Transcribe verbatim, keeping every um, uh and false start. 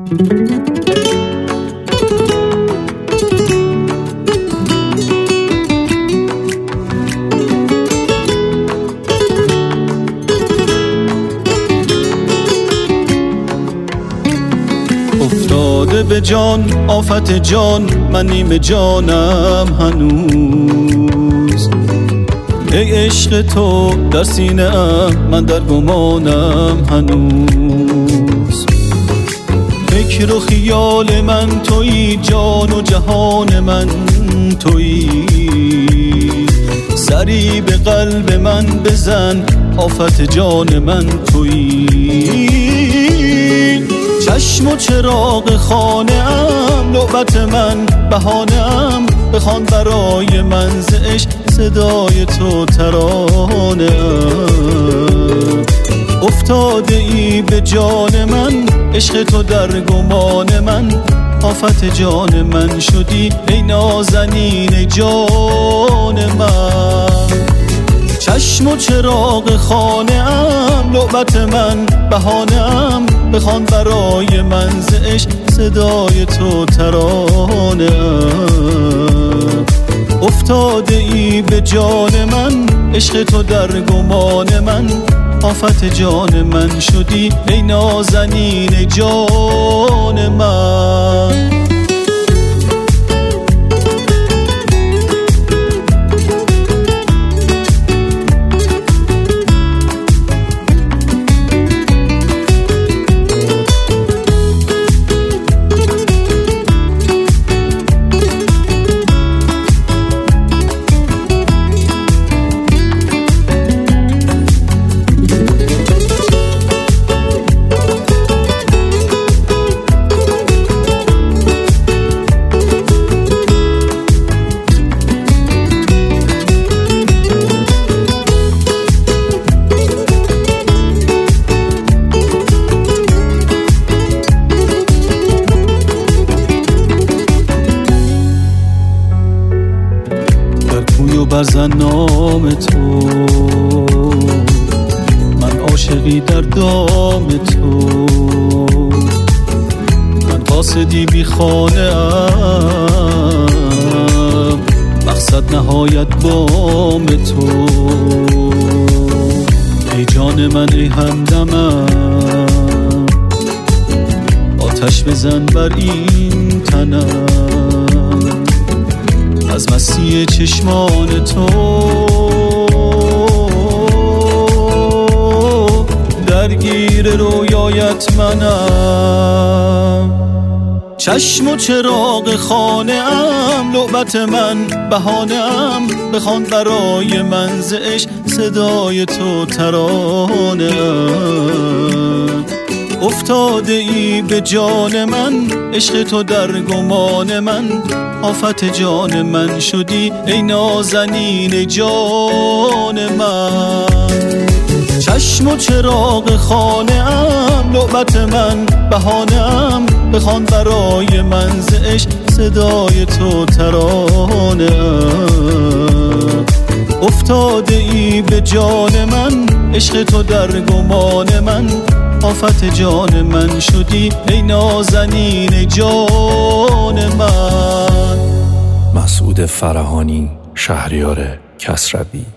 افتاده به جان آفت جان، من نیم جانم هنوز. ای عشق تو در سینه ام، من در گمانم هنوز. فکر و خیال من تویی، جان و جهان من تویی. سری به قلب من بزن، آفت جان من تویی. چشم و چراغ خانه ام، لعبت من بهانه ام. بخوان برای من ز عشق صدای تو ترانه ام. افتاده ای به جان من، عشق تو در گمان من. آفت جان من شدی ای نازنین جان من. چشم و چراغ خانه ام، لعبت من بهانه ام. بخوان برای من ز عشق صدای تو ترانه ام. افتاده ای به جان من، عشق تو در گمان من. آفت جان من شدی ای نازنین جان من. برزن نام تو، من عاشقی در دام تو. من قاصدی بی خانه ام، مقصد نهایت بام تو. ای جان من ای همدمم، آتش بزن بر این تنم. از مسیح چشمان تو درگیر رویایت منم. چشم و چراغ خانه ام، لعبت من بهانه ام. بخوان برای من ز عشق صدای تو ترانه ام. افتاده ای به جان من، عشق تو در گمان من. آفت جان من شدی ای نازنین جان من. چشم و چراغ خانه ام، لعبت من بهانه ام. بخوان برای من ز عشق صدای تو ترانه ام. افتاده ای به جان من، عشق تو در گمان من. آفت جان من شدی ای نازنین جان من. مسعود فرهانی، شهریار کسروی.